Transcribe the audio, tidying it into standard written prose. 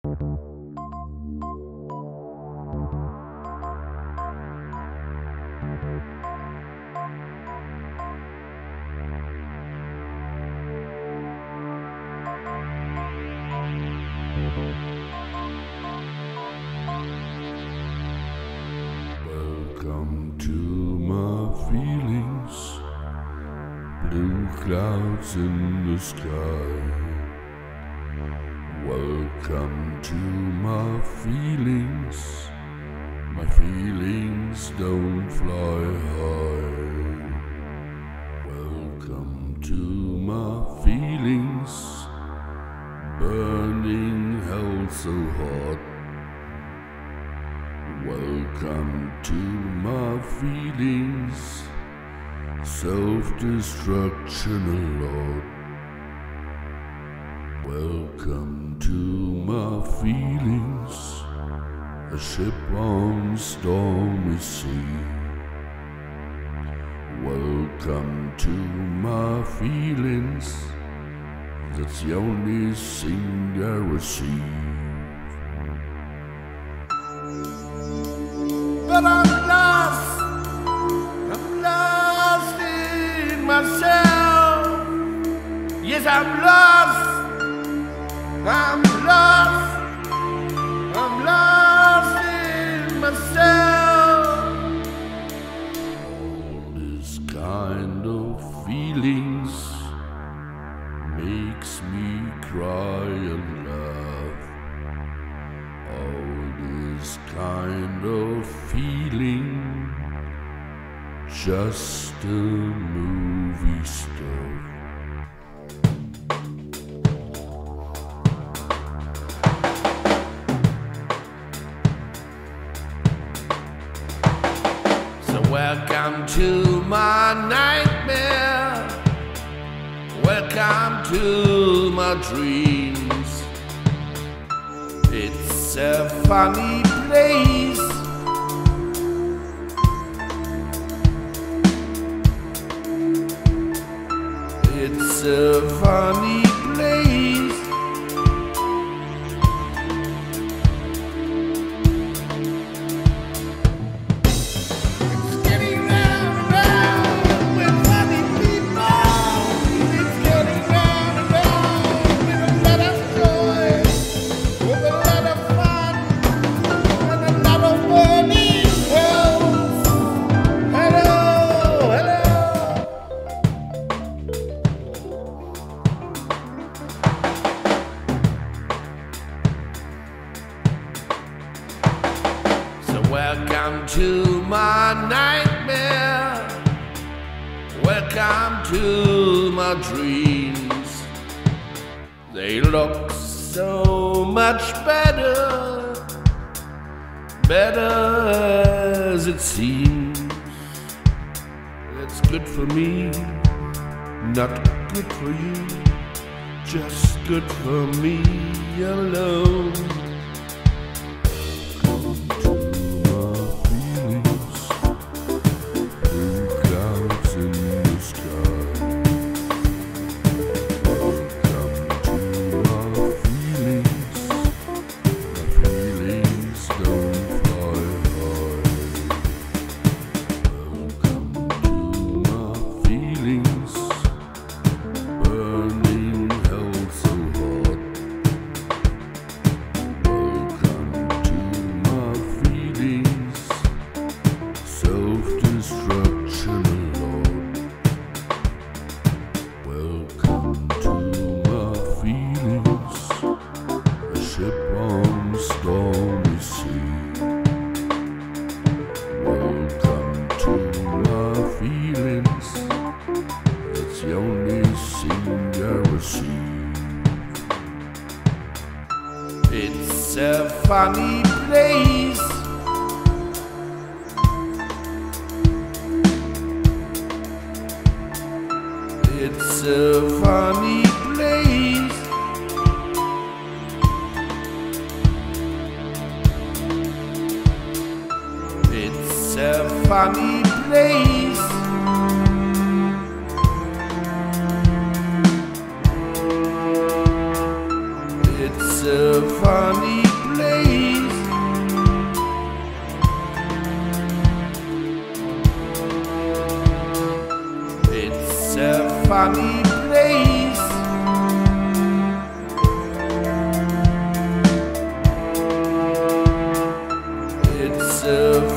Welcome to my feelings, blue clouds in the sky. Welcome to my feelings don't fly high. Welcome to my feelings, burning hell so hot. Welcome to my feelings, self-destruction a lot. Welcome to my feelings, a ship on stormy sea. Welcome to my feelings, that's the only thing I receive. But I'm lost in myself. Yes, I'm lost in myself. All this kind of feelings makes me cry and laugh. All this kind of feeling, just a movie stuff. So welcome to my nightmare, welcome to my dreams. It's a funny place, it's a funny place. It's getting round and round with funny people. It's getting round and round with a lot of joy, with a lot of fun, and a lot of burning hells. Hello, hello. So welcome to my nightmare, welcome to my dreams. They look so much better, better as it seems. It's good for me, not good for you, just good for me alone. It's a funny place. It's a funny place. It's a funny place. It's a funny place. It's a funny place. It's a